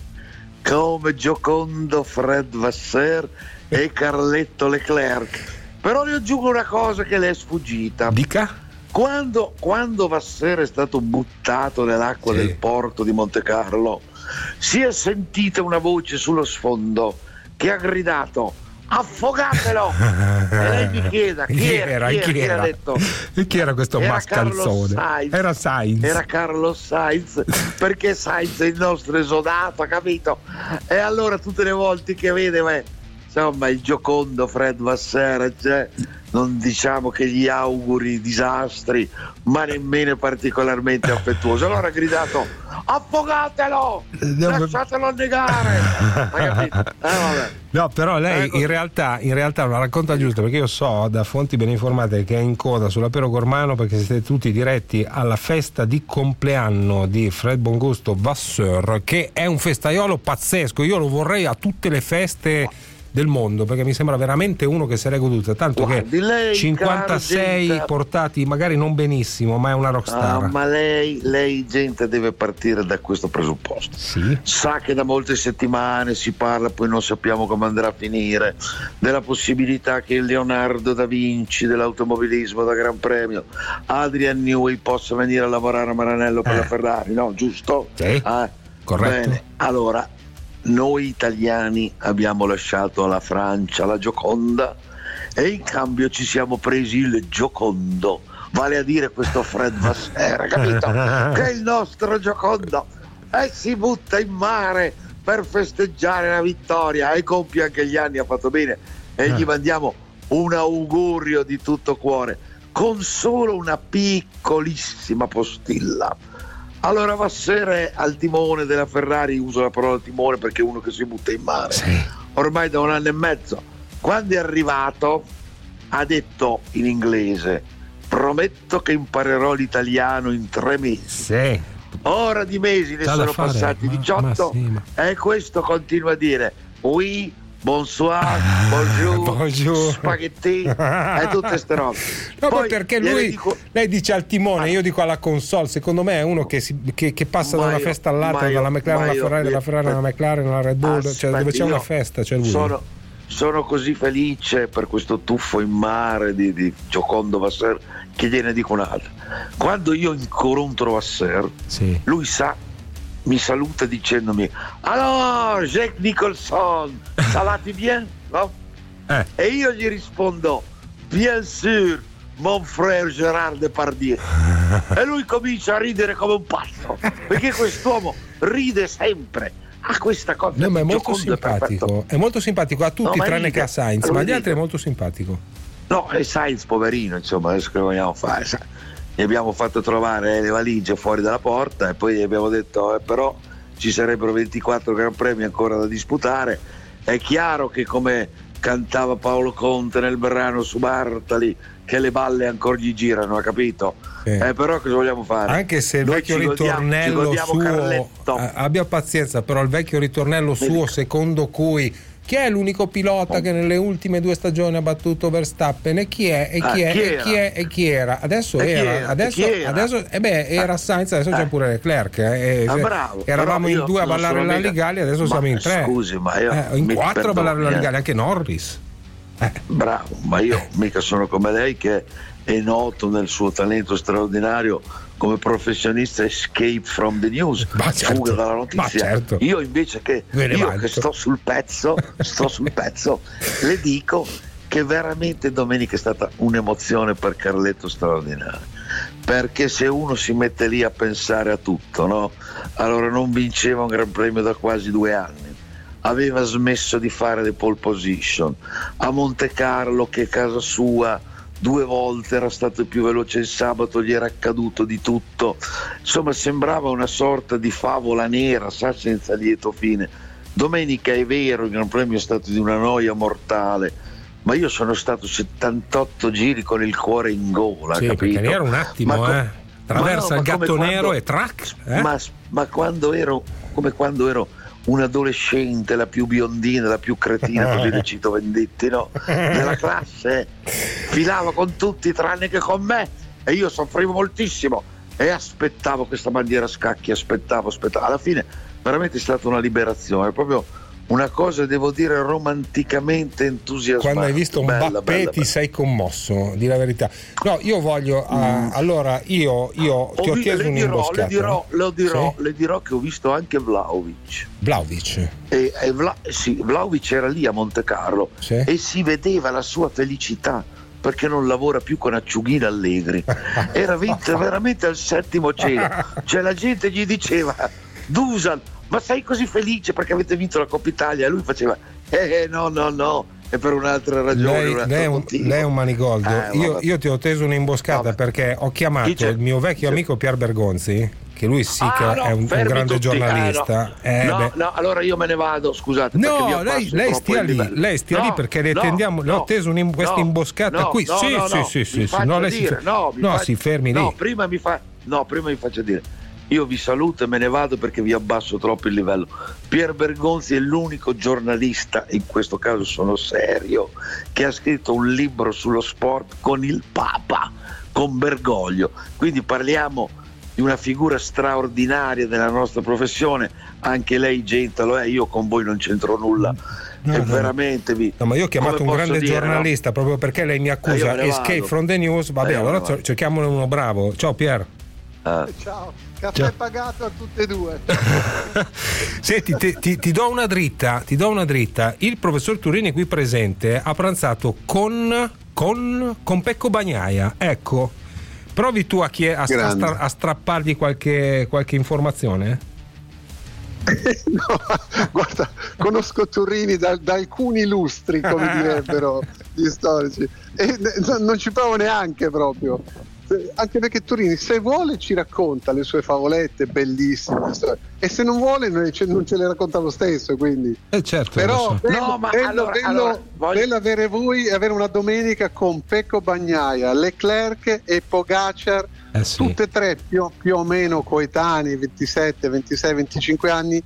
Speaker 17: come Giocondo, Fred Vasseur e Carletto Leclerc. Però vi aggiungo una cosa che le è sfuggita.
Speaker 9: Dica.
Speaker 17: Quando, quando Vasseur è stato buttato nell'acqua sì. del porto di Monte Carlo, si è sentita una voce sullo sfondo che ha gridato affogatelo. E lei mi chiede chi, chi era, chi era, chi era, chi detto?
Speaker 9: E chi era questo
Speaker 17: era
Speaker 9: mascalzone?
Speaker 17: Sainz.
Speaker 9: Era Sainz.
Speaker 17: Era Carlos Sainz, perché Sainz è il nostro esodato, capito? E allora tutte le volte che vede, beh, insomma, il Giocondo Fred Vasseur, cioè, non diciamo che gli auguri disastri, ma nemmeno particolarmente affettuoso. Allora ha gridato affogatelo, lasciatelo annegare. Hai capito? Eh, vabbè.
Speaker 9: No, però lei in realtà, in realtà la racconta giusta, perché io so da fonti ben informate che è in coda sulla Pero Cormano perché siete tutti diretti alla festa di compleanno di Fred Bongusto Vasseur, che è un festaiolo pazzesco. Io lo vorrei a tutte le feste del mondo perché mi sembra veramente uno che se l'è goduta, tanto Guardi, che lei, cinquantasei gente, portati magari non benissimo, ma è una rockstar.
Speaker 17: Ah, ma lei, lei gente deve partire da questo presupposto.
Speaker 9: Sì.
Speaker 17: Sa che da molte settimane si parla, poi non sappiamo come andrà a finire, della possibilità che il Leonardo da Vinci dell'automobilismo da Gran Premio, Adrian Newey, possa venire a lavorare a Maranello per eh. la Ferrari, no? Giusto?
Speaker 9: Sì. Eh, corretto.
Speaker 17: Bene, allora noi italiani abbiamo lasciato alla Francia la Gioconda e in cambio ci siamo presi il Giocondo, vale a dire questo Fred Vasseur, capito? Che è il nostro Giocondo e si butta in mare per festeggiare la vittoria e compie anche gli anni, ha fatto bene e gli mandiamo un augurio di tutto cuore, con solo una piccolissima postilla. Allora Vasseur è al timone della Ferrari, uso la parola timone perché è uno che si butta in mare, sì. ormai da un anno e mezzo. Quando è arrivato ha detto in inglese: prometto che imparerò l'italiano in tre mesi.
Speaker 9: Sì.
Speaker 17: Ora di mesi ne sono passati diciotto, ma, ma sì, ma... e questo continua a dire: we bonsoir, bonjour,
Speaker 9: Bonjour.
Speaker 17: spaghetti e tutte queste robe.
Speaker 9: No,
Speaker 17: Poi
Speaker 9: poi perché
Speaker 17: gliele
Speaker 9: lui,
Speaker 17: dico-
Speaker 9: lei dice al timone, io dico alla console. Secondo me è uno che, si, che, che passa da
Speaker 17: Ma
Speaker 9: una
Speaker 17: io-
Speaker 9: festa all'altra,
Speaker 17: ma io-
Speaker 9: dalla McLaren alla
Speaker 17: ma io-
Speaker 9: Ferrari, dalla Ferrari alla McLaren, alla Red Bull, cioè
Speaker 17: Aspetta,
Speaker 9: dove c'è una
Speaker 17: io
Speaker 9: festa c'è lui.
Speaker 17: Sono, sono così felice per questo tuffo in mare di, di Giocondo Vasser che gliene dico un'altra. Quando io incontro Vasser,
Speaker 9: sì.
Speaker 17: lui sa, mi saluta dicendomi allora Jack Nicholson, ça va bien? No?
Speaker 9: Eh.
Speaker 17: E io gli rispondo bien sûr mon frère Gérard Depardieu. E lui comincia a ridere come un pazzo perché quest'uomo ride sempre, ha questa cosa.
Speaker 9: No, ma è molto
Speaker 17: Giocondo,
Speaker 9: simpatico,
Speaker 17: perfetto.
Speaker 9: è molto simpatico a tutti
Speaker 17: No, ma
Speaker 9: tranne
Speaker 17: ride,
Speaker 9: che a Sainz,
Speaker 17: lui
Speaker 9: ma gli
Speaker 17: ride.
Speaker 9: altri è molto simpatico.
Speaker 17: No, e Sainz poverino, insomma, adesso che vogliamo fare? Sa- Gli abbiamo fatto trovare le valigie fuori dalla porta e poi gli abbiamo detto eh, però ci sarebbero ventiquattro Gran Premi ancora da disputare. È chiaro che, come cantava Paolo Conte nel brano su Bartali, che le balle ancora gli girano, ha capito?
Speaker 9: Sì.
Speaker 17: Eh, però cosa vogliamo fare?
Speaker 9: Anche se il
Speaker 17: Noi
Speaker 9: vecchio
Speaker 17: ci godiamo- ci
Speaker 9: ritornello
Speaker 17: godiamo
Speaker 9: suo,
Speaker 17: Carletto.
Speaker 9: eh, abbia pazienza, però il vecchio ritornello suo secondo cui chi è l'unico pilota che nelle ultime due stagioni ha battuto Verstappen e chi è e
Speaker 17: Ah,
Speaker 9: chi è
Speaker 17: chi
Speaker 9: e
Speaker 17: era?
Speaker 9: chi è e chi era adesso
Speaker 17: E chi
Speaker 9: era
Speaker 17: era?
Speaker 9: adesso,
Speaker 17: E chi era?
Speaker 9: adesso eh beh era Sainz, adesso c'è
Speaker 17: Eh.
Speaker 9: pure Leclerc eh,
Speaker 17: Ah,
Speaker 9: eh,
Speaker 17: bravo,
Speaker 9: eravamo
Speaker 17: però
Speaker 9: in
Speaker 17: io
Speaker 9: due a
Speaker 17: non
Speaker 9: ballare
Speaker 17: sono
Speaker 9: la
Speaker 17: mica-
Speaker 9: Ligali, adesso
Speaker 17: Ma
Speaker 9: siamo in tre
Speaker 17: scusi, ma io
Speaker 9: Eh, in
Speaker 17: mi
Speaker 9: quattro a ballare la
Speaker 17: perdoni, eh.
Speaker 9: Ligali, anche Norris.
Speaker 17: Bravo, ma io mica sono come lei che è noto nel suo talento straordinario come professionista escape from the news,
Speaker 9: certo,
Speaker 17: fuga dalla
Speaker 9: ma
Speaker 17: notizia.
Speaker 9: certo.
Speaker 17: Io invece che
Speaker 9: Me ne
Speaker 17: io
Speaker 9: vanto.
Speaker 17: che sto sul pezzo, sto sul pezzo, le dico che veramente domenica è stata un'emozione per Carletto straordinaria. Perché se uno si mette lì a pensare a tutto, no? Allora non vinceva un Gran Premio da quasi due anni. Aveva smesso di fare le pole position a Monte Carlo, che casa sua due volte era stato il più veloce il sabato, gli era accaduto di tutto, insomma sembrava una sorta di favola nera, sa, senza lieto fine. Domenica è vero, il Gran Premio è stato di una noia mortale, ma io sono stato settantotto giri con il cuore in gola,
Speaker 9: Sì,
Speaker 17: capito?
Speaker 9: perché era un attimo,
Speaker 17: Ma co-
Speaker 9: eh. Traversa
Speaker 17: ma no,
Speaker 9: il
Speaker 17: ma
Speaker 9: gatto
Speaker 17: come
Speaker 9: nero
Speaker 17: quando-
Speaker 9: e track. Eh?
Speaker 17: Ma, ma quando ero come quando ero un adolescente, la più biondina, la più cretina, così le cito Venditti, no? Nella classe filava con tutti tranne che con me e io soffrivo moltissimo e aspettavo questa bandiera a scacchi, aspettavo, aspettavo. Alla fine veramente è stata una liberazione, proprio una cosa, devo dire, romanticamente entusiasmante.
Speaker 9: Quando hai visto un
Speaker 17: Bella,
Speaker 9: Bappé
Speaker 17: bella,
Speaker 9: ti
Speaker 17: bella.
Speaker 9: sei commosso, di la verità. No, io voglio ah, allora io, io ti ho
Speaker 17: Ho vi-
Speaker 9: chiesto
Speaker 17: le dirò,
Speaker 9: un'imboscata.
Speaker 17: le dirò, le dirò,
Speaker 9: Sì?
Speaker 17: le dirò che ho visto anche Vlahovic.
Speaker 9: Vlahovic.
Speaker 17: E, e Vla- sì, Vlahovic era lì a Monte Carlo
Speaker 9: Sì.
Speaker 17: e si vedeva la sua felicità perché non lavora più con Acciughina Allegri. Era vinto veramente al settimo cielo. Cioè la gente gli diceva: Dusan, ma sei così felice perché avete vinto la Coppa Italia? E lui faceva: eh no, no, no, è per un'altra ragione.
Speaker 9: Lei,
Speaker 17: un altro
Speaker 9: lei è un,
Speaker 17: motivo."
Speaker 9: lei è un manigoldo.
Speaker 17: Eh,
Speaker 9: io,
Speaker 17: vabbè.
Speaker 9: io ti ho teso un'imboscata
Speaker 17: Vabbè.
Speaker 9: perché ho chiamato
Speaker 17: Chi c'è?
Speaker 9: il mio vecchio
Speaker 17: C'è.
Speaker 9: amico Pier Bergonzi, che lui sì che
Speaker 17: Ah, no,
Speaker 9: è un, un
Speaker 17: fermi
Speaker 9: grande
Speaker 17: tutti.
Speaker 9: giornalista.
Speaker 17: Eh,
Speaker 9: Eh,
Speaker 17: no,
Speaker 9: beh.
Speaker 17: no, allora io me ne vado, scusate. perché vi
Speaker 9: No,
Speaker 17: ho
Speaker 9: lei,
Speaker 17: perso
Speaker 9: lei
Speaker 17: troppo
Speaker 9: stia
Speaker 17: il
Speaker 9: lì,
Speaker 17: livello.
Speaker 9: lei stia
Speaker 17: No,
Speaker 9: lì perché le
Speaker 17: no,
Speaker 9: tendiamo, le ho
Speaker 17: no,
Speaker 9: teso un, questa
Speaker 17: no,
Speaker 9: imboscata
Speaker 17: no,
Speaker 9: qui.
Speaker 17: no,
Speaker 9: sì,
Speaker 17: no,
Speaker 9: sì,
Speaker 17: no,
Speaker 9: sì,
Speaker 17: mi
Speaker 9: sì, sì.
Speaker 17: faccia
Speaker 9: No, lei si,
Speaker 17: dire,
Speaker 9: fer-
Speaker 17: no, mi
Speaker 9: no,
Speaker 17: fa-
Speaker 9: si fermi
Speaker 17: no,
Speaker 9: lì.
Speaker 17: prima mi fa no, prima mi faccia dire. Io vi saluto e me ne vado perché vi abbasso troppo il livello. Pier Bergonzi è l'unico giornalista, in questo caso sono serio, che ha scritto un libro sullo sport con il Papa, con Bergoglio. Quindi parliamo di una figura straordinaria della nostra professione. Anche lei, gente, lo è, io con voi non c'entro nulla.
Speaker 9: No,
Speaker 17: e
Speaker 9: no.
Speaker 17: veramente vi.
Speaker 9: No, ma io ho chiamato
Speaker 17: come
Speaker 9: un
Speaker 17: posso
Speaker 9: grande
Speaker 17: dire,
Speaker 9: giornalista proprio perché lei mi
Speaker 17: Eh,
Speaker 9: accusa
Speaker 17: io me ne
Speaker 9: escape
Speaker 17: vado.
Speaker 9: from the news. Vabbè,
Speaker 17: Eh, io me ne
Speaker 9: allora
Speaker 17: vado.
Speaker 9: cerchiamone uno bravo. Ciao Pier.
Speaker 17: no? Eh.
Speaker 18: Ciao, caffè
Speaker 9: Ciao.
Speaker 18: pagato a tutte e due.
Speaker 9: Senti, ti, ti- ti do una dritta, ti do una dritta. Il professor Turini qui presente ha pranzato con, con, con Pecco Bagnaia. Ecco, provi tu a, chie- a, stra-
Speaker 18: Grande.
Speaker 9: stra- a strappargli qualche, qualche informazione?
Speaker 18: No, guarda, conosco Turini da, da alcuni lustri, come direbbero gli storici, e ne- non ci provo neanche proprio. Anche perché Turini, se vuole, ci racconta le sue favolette bellissime, e se non vuole, noi ce- non ce le racconta lo stesso. Quindi,
Speaker 9: Eh certo.
Speaker 18: però,
Speaker 9: lo so.
Speaker 18: bello,
Speaker 17: No, ma
Speaker 18: bello,
Speaker 17: allora-
Speaker 18: bello-
Speaker 17: allora, voglio-
Speaker 18: bello avere voi e avere una domenica con Pecco Bagnaia, Leclerc e Pogacar,
Speaker 9: Eh sì.
Speaker 18: tutte e tre più, più o meno coetanei, ventisette, ventisei, venticinque anni,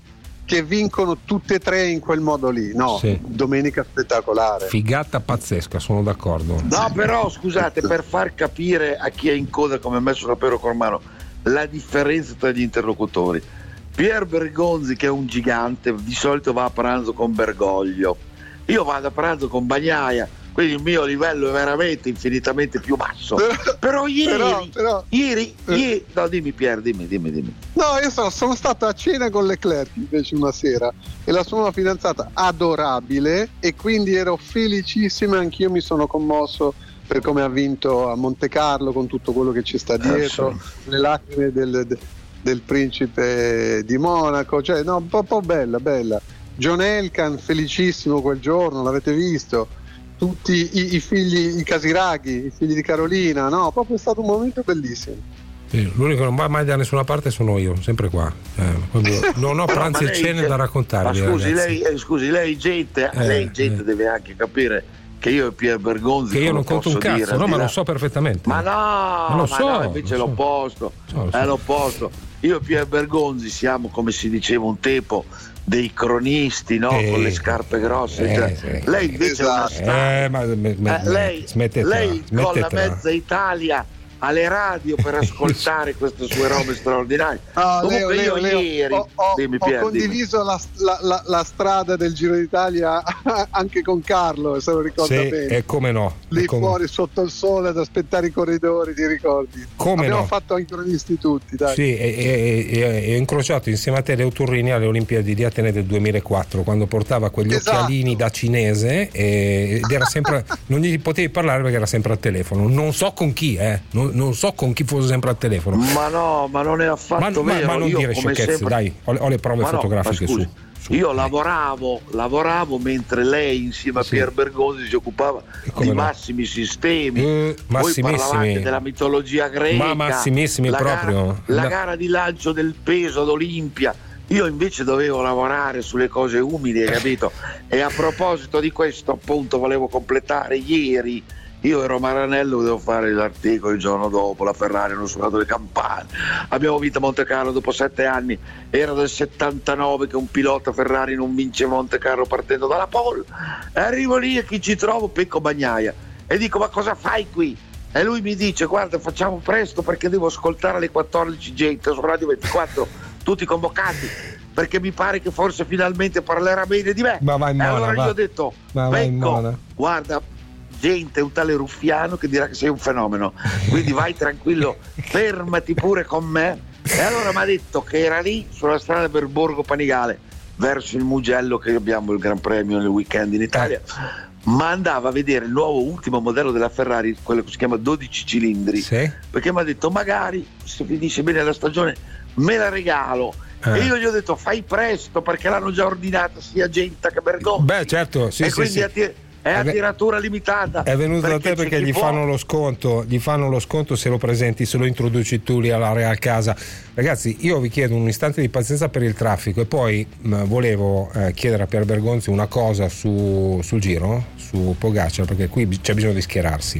Speaker 18: che vincono tutte e tre in quel modo lì. No,
Speaker 9: Sì.
Speaker 18: domenica spettacolare.
Speaker 9: Figata pazzesca, sono d'accordo.
Speaker 17: No, però scusate, per far capire a chi è in coda come me sulla Pero Cormano la differenza tra gli interlocutori. Pier Bergonzi, che è un gigante, di solito va a pranzo con Bergoglio. Io vado a pranzo con Bagnaia, quindi il mio livello è veramente infinitamente più basso. Però, però ieri,
Speaker 18: però, però,
Speaker 17: ieri, ieri, no, dimmi Pier, dimmi, dimmi, dimmi.
Speaker 18: No, io sono, sono stato a cena con Leclerc invece una sera e la sua fidanzata adorabile, e quindi ero felicissima, anch'io mi sono commosso per come ha vinto a Monte Carlo, con tutto quello che ci sta dietro, le lacrime del, del principe di Monaco, cioè no, un po', un po' bella, bella. John Elkann felicissimo quel giorno, l'avete visto? Tutti i, i figli, i Casiraghi, i figli di Carolina, no, proprio è stato un momento bellissimo.
Speaker 9: Sì, l'unico che non va mai da nessuna parte sono io, sempre qua. Eh, proprio, non ho pranzi
Speaker 17: Ma
Speaker 9: e
Speaker 17: lei-
Speaker 9: cene da raccontarvi.
Speaker 17: Ma scusi,
Speaker 9: ragazzi.
Speaker 17: lei, eh, scusi, lei gente,
Speaker 9: Eh,
Speaker 17: lei gente
Speaker 9: eh.
Speaker 17: deve anche capire che io e Pier Bergonzi
Speaker 9: Che io
Speaker 17: come
Speaker 9: non conto un
Speaker 17: posso
Speaker 9: cazzo,
Speaker 17: dire,
Speaker 9: no,
Speaker 17: al di
Speaker 9: ma
Speaker 17: là-
Speaker 9: lo so perfettamente.
Speaker 17: Ma no,
Speaker 9: Ma lo
Speaker 17: ma
Speaker 9: so,
Speaker 17: no, invece
Speaker 9: lo so.
Speaker 17: l'opposto,
Speaker 9: So, lo so.
Speaker 17: è l'opposto. Io e Pier Bergonzi siamo, come si diceva un tempo, dei cronisti, no?
Speaker 9: Eh,
Speaker 17: con le scarpe grosse.
Speaker 9: eh,
Speaker 17: cioè,
Speaker 9: sì.
Speaker 17: lei invece è una star.
Speaker 9: Eh, ma, me- me-
Speaker 17: Eh, lei,
Speaker 9: smettetela,
Speaker 17: lei colla
Speaker 9: smettetela.
Speaker 17: mezza Italia alle radio per ascoltare queste sue robe straordinarie.
Speaker 18: Ah, Leo,
Speaker 17: Comunque
Speaker 18: Leo,
Speaker 17: io
Speaker 18: Leo,
Speaker 17: ieri
Speaker 18: ho, ho-
Speaker 17: dimmi,
Speaker 18: ho
Speaker 17: Pier,
Speaker 18: condiviso la, la- la- la strada del Giro d'Italia anche con Carlo, se lo ricorda
Speaker 9: Sì,
Speaker 18: bene.
Speaker 9: e come no.
Speaker 18: Lì
Speaker 9: e come-
Speaker 18: fuori sotto il sole ad aspettare i corridori, ti ricordi?
Speaker 9: Come
Speaker 18: Abbiamo
Speaker 9: no?
Speaker 18: fatto anche gli istituti, dai.
Speaker 9: Sì, e, e- e- e ho incrociato insieme a te Leo Turrini alle Olimpiadi di Atene del duemilaquattro, quando portava quegli
Speaker 18: Esatto.
Speaker 9: occhialini da cinese e, ed era sempre non gli potevi parlare perché era sempre al telefono. Non so con chi, eh. Non, non so con chi fosse sempre al telefono.
Speaker 17: Ma no, ma non è
Speaker 9: Ma,
Speaker 17: affatto
Speaker 9: ma-
Speaker 17: vero.
Speaker 9: ma non
Speaker 17: Io,
Speaker 9: dire
Speaker 17: come
Speaker 9: sciocchezze,
Speaker 17: sempre-
Speaker 9: dai, ho, ho le prove
Speaker 17: Ma no,
Speaker 9: fotografiche
Speaker 17: ma scusi,
Speaker 9: su.
Speaker 17: Io lavoravo, lavoravo mentre lei insieme a
Speaker 9: Sì.
Speaker 17: Pier Bergonzi si occupava
Speaker 9: come
Speaker 17: di
Speaker 9: no?
Speaker 17: massimi sistemi.
Speaker 9: Eh,
Speaker 17: Voi
Speaker 9: massimissimi.
Speaker 17: parlavate della mitologia greca,
Speaker 9: Ma massimissimi
Speaker 17: la
Speaker 9: proprio.
Speaker 17: gara, la
Speaker 9: La-
Speaker 17: gara di lancio del peso ad Olimpia. Io invece dovevo lavorare sulle cose umili, hai capito? E a proposito di questo, appunto, volevo completare ieri. Io ero a Maranello, dovevo fare l'articolo il giorno dopo, la Ferrari hanno suonato le campane, abbiamo vinto Monte Carlo dopo sette anni, era del settantanove che un pilota Ferrari non vince Monte Carlo partendo dalla pole, e arrivo lì e chi ci trovo? Pecco Bagnaia, e dico ma cosa fai qui? E lui mi dice guarda facciamo presto perché devo ascoltare alle quattordici gente su Radio ventiquattro, tutti convocati, perché mi pare che forse finalmente parlerà bene di me.
Speaker 9: Ma vai in
Speaker 17: E
Speaker 9: mona,
Speaker 17: allora
Speaker 9: va.
Speaker 17: io ho detto
Speaker 9: Ma vai in
Speaker 17: Pecco,
Speaker 9: mona.
Speaker 17: guarda gente, un tale Ruffiano che dirà che sei un fenomeno, quindi vai tranquillo, fermati pure con me. E allora mi ha detto che era lì sulla strada per Borgo Panigale verso il Mugello, che abbiamo il Gran Premio nel weekend in Italia, ma andava a vedere il nuovo ultimo modello della Ferrari, quello che si chiama dodici cilindri,
Speaker 9: Sì.
Speaker 17: perché mi ha detto magari se finisce bene la stagione me la regalo.
Speaker 9: Eh.
Speaker 17: E io gli ho detto fai presto perché l'hanno già ordinata sia Genta che Bergoglio.
Speaker 9: Beh, certo, sì,
Speaker 17: e
Speaker 9: sì,
Speaker 17: quindi
Speaker 9: sì.
Speaker 17: a ti- è a
Speaker 9: Eh beh,
Speaker 17: tiratura limitata.
Speaker 9: È venuto da te
Speaker 17: c'è
Speaker 9: perché
Speaker 17: chi
Speaker 9: gli
Speaker 17: può.
Speaker 9: fanno lo sconto, gli fanno lo sconto se lo presenti, se lo introduci tu lì alla Real Casa. Ragazzi, io vi chiedo un istante di pazienza per il traffico e poi mh, volevo eh, chiedere a Pier Bergonzi una cosa su, sul giro, su Pogacar, perché qui bi- c'è bisogno di schierarsi.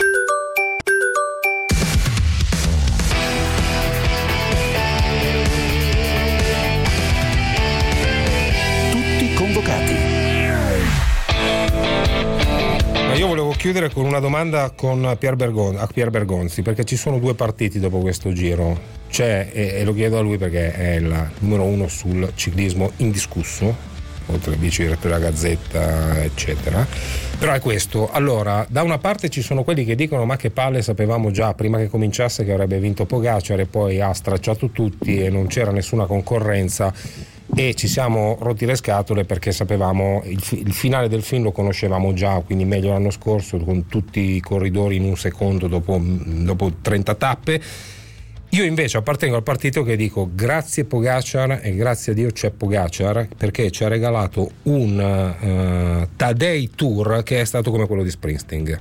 Speaker 4: Tutti convocati.
Speaker 9: Ma io volevo chiudere con una domanda con Pier Bergon- a Pier Bergonzi, perché ci sono due partiti dopo questo giro. C'è, e, e lo chiedo a lui perché è il numero uno sul ciclismo indiscusso, oltre al vice direttore della Gazzetta, eccetera. Però è questo. Allora, da una parte ci sono quelli che dicono ma che palle, sapevamo già prima che cominciasse che avrebbe vinto Pogacar e poi ha stracciato tutti e non c'era nessuna concorrenza e ci siamo rotti le scatole perché sapevamo il, fi- il finale del film lo conoscevamo già, quindi meglio l'anno scorso con tutti i corridori in un secondo dopo, dopo trenta tappe. Io invece appartengo al partito che dico grazie Pogacar e grazie a Dio c'è Pogacar perché ci ha regalato un uh, Tadei Tour che è stato come quello di Springsteen.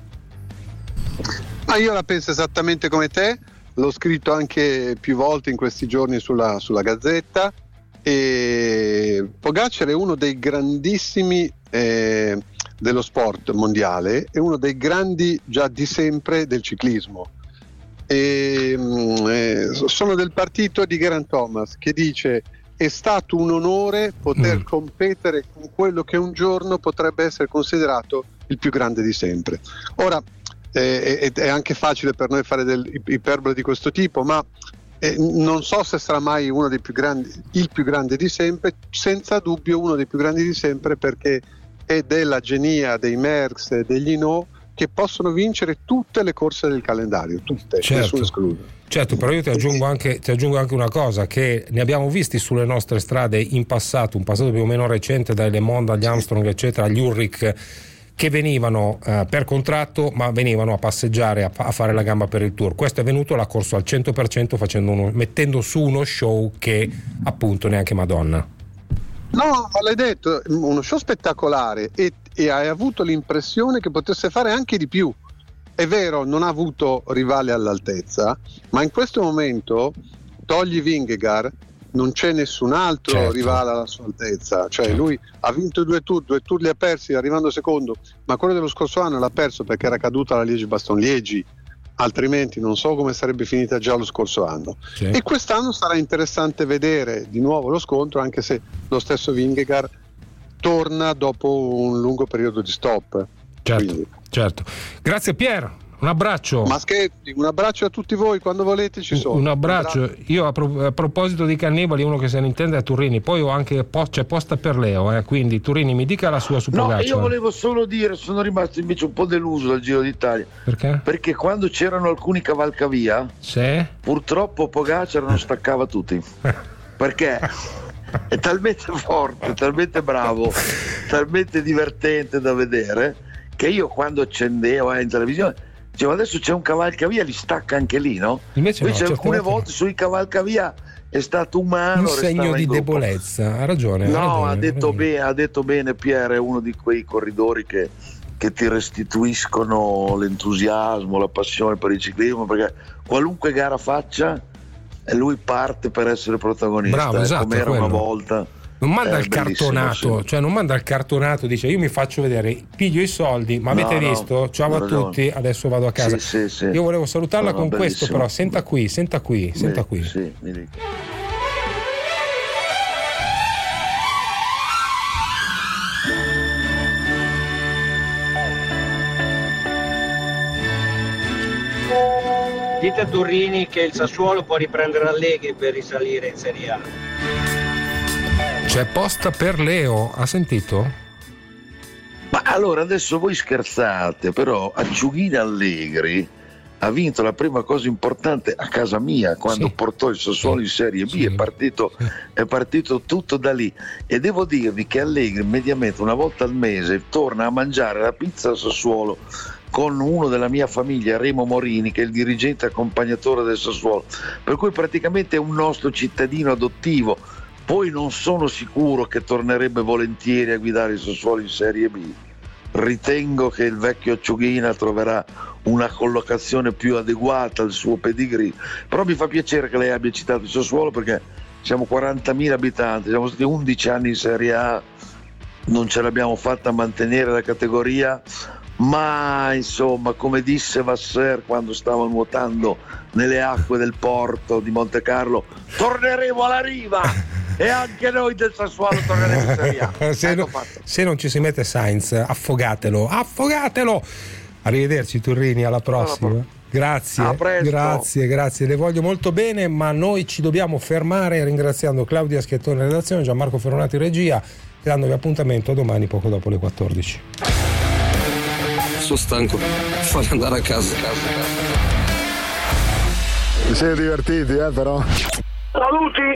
Speaker 18: Ma io la penso esattamente come te, l'ho scritto anche più volte in questi giorni sulla, sulla Gazzetta. E Pogacar è uno dei grandissimi eh, dello sport mondiale, è uno dei grandi già di sempre del ciclismo. E, eh, sono del partito di Geraint Thomas che dice è stato un onore poter
Speaker 9: Mm.
Speaker 18: competere con quello che un giorno potrebbe essere considerato il più grande di sempre. Ora eh, è, è anche facile per noi fare del iperbole di questo tipo, ma eh, non so se sarà mai uno dei più grandi, il più grande di sempre, senza dubbio uno dei più grandi di sempre, perché è della genia dei Merckx e degli Hinault, che possono vincere tutte le corse del calendario, tutte,
Speaker 9: Certo.
Speaker 18: nessuno escluso.
Speaker 9: Certo, però io ti aggiungo anche, ti aggiungo anche una cosa, che ne abbiamo visti sulle nostre strade in passato, un passato più o meno recente, dai Le Monde agli Armstrong eccetera, agli Ulrich, che venivano eh, per contratto, ma venivano a passeggiare, a, a fare la gamba per il Tour. Questo è venuto, l'ha corso al cento per cento facendo uno, mettendo su uno show che appunto neanche Madonna.
Speaker 18: No, ma l'hai detto, uno show spettacolare, e, e hai avuto l'impressione che potesse fare anche di più. È vero, non ha avuto rivale all'altezza, ma in questo momento togli Vingegaard, non c'è nessun altro
Speaker 9: Certo.
Speaker 18: rivale alla sua altezza. Cioè lui ha vinto due tour, due tour li ha persi arrivando secondo, ma quello dello scorso anno l'ha perso perché era caduta la Liegi-Bastogne-Liegi, altrimenti non so come sarebbe finita già lo scorso anno.
Speaker 9: Sì.
Speaker 18: E quest'anno sarà interessante vedere di nuovo lo scontro, anche se lo stesso Vingegaard torna dopo un lungo periodo di stop.
Speaker 9: Certo,
Speaker 18: Quindi.
Speaker 9: certo. Grazie Pier, un abbraccio.
Speaker 18: Ma scherzi, un abbraccio a tutti voi, quando volete ci sono.
Speaker 9: Un abbraccio. Io a, pro- a proposito di cannibali, uno che se ne intende è Turrini, poi ho anche po- c'è posta per Leo, eh, quindi Turrini mi dica la sua su
Speaker 17: No,
Speaker 9: Pogacar.
Speaker 17: io volevo solo dire, sono rimasto invece un po' deluso dal Giro d'Italia.
Speaker 9: Perché?
Speaker 17: Perché quando c'erano alcuni cavalcavia,
Speaker 9: Sì?
Speaker 17: purtroppo Pogacar non staccava tutti. Perché è talmente forte, talmente bravo, talmente divertente da vedere, che io quando accendevo eh, in televisione dicevo adesso c'è un cavalcavia, li stacca anche lì, no?
Speaker 9: Invece no,
Speaker 17: Invece
Speaker 9: certe
Speaker 17: alcune
Speaker 9: volte
Speaker 17: volte sui cavalcavia è stato umano,
Speaker 9: un
Speaker 17: restava
Speaker 9: segno
Speaker 17: in
Speaker 9: di
Speaker 17: gruppo.
Speaker 9: debolezza, ha ragione. ha
Speaker 17: No,
Speaker 9: ragione,
Speaker 17: ha
Speaker 9: ha
Speaker 17: detto,
Speaker 9: ragione.
Speaker 17: bene, ha detto bene Pier, è uno di quei corridori che, che ti restituiscono l'entusiasmo, la passione per il ciclismo, perché qualunque gara faccia e lui parte per essere protagonista.
Speaker 9: Bravo,
Speaker 17: eh,
Speaker 9: esatto,
Speaker 17: come era
Speaker 9: quello.
Speaker 17: una volta.
Speaker 9: Non manda
Speaker 17: È
Speaker 9: il
Speaker 17: bellissimo,
Speaker 9: cartonato,
Speaker 17: sì.
Speaker 9: cioè non manda il cartonato, dice io mi faccio vedere, piglio i soldi, ma
Speaker 17: No,
Speaker 9: avete
Speaker 17: no,
Speaker 9: visto? Ciao
Speaker 17: hai
Speaker 9: a
Speaker 17: ragione.
Speaker 9: tutti, adesso vado a casa.
Speaker 17: Sì, sì, sì.
Speaker 9: Io volevo salutarla
Speaker 17: No, no,
Speaker 9: con questo,
Speaker 17: bellissimo.
Speaker 9: però senta qui, senta qui, senta qui.
Speaker 17: Sì, mi dica.
Speaker 5: Dite a Turrini che il Sassuolo può riprendere Allegri per risalire in Serie A.
Speaker 9: C'è posta per Leo, ha sentito?
Speaker 17: Ma allora adesso voi scherzate, però Acciughina Allegri ha vinto la prima cosa importante a casa mia quando
Speaker 9: Sì.
Speaker 17: portò il Sassuolo in Serie B,
Speaker 9: Sì.
Speaker 17: è, partito, è partito tutto da lì, e devo dirvi che Allegri mediamente una volta al mese torna a mangiare la pizza al Sassuolo con uno della mia famiglia, Remo Morini, che è il dirigente accompagnatore del Sassuolo, per cui praticamente è un nostro cittadino adottivo. Poi non sono sicuro che tornerebbe volentieri a guidare il Sassuolo in Serie B. Ritengo che il vecchio Acciughina troverà una collocazione più adeguata al suo pedigree, però mi fa piacere che lei abbia citato il Sassuolo, perché siamo quarantamila abitanti, siamo stati undici anni in Serie A, non ce l'abbiamo fatta a mantenere la categoria, ma insomma, come disse Vasser quando stava nuotando nelle acque del porto di Monte Carlo, torneremo alla riva e anche noi del Sassuolo torneremo in Serie A.
Speaker 9: se,
Speaker 17: Ecco
Speaker 9: no-
Speaker 17: fatto.
Speaker 9: se non ci si mette Sainz, affogatelo, affogatelo. Arrivederci Turrini, alla prossima.
Speaker 17: A
Speaker 9: Grazie,
Speaker 17: presto.
Speaker 9: grazie, grazie, le voglio molto bene, ma noi ci dobbiamo fermare ringraziando Claudia Schiettone in redazione, Gianmarco Ferronati regia, e dandovi appuntamento domani poco dopo le quattordici.
Speaker 19: Sono stanco, fammi andare a casa.
Speaker 18: Vi siete divertiti, eh, però?
Speaker 5: Saluti!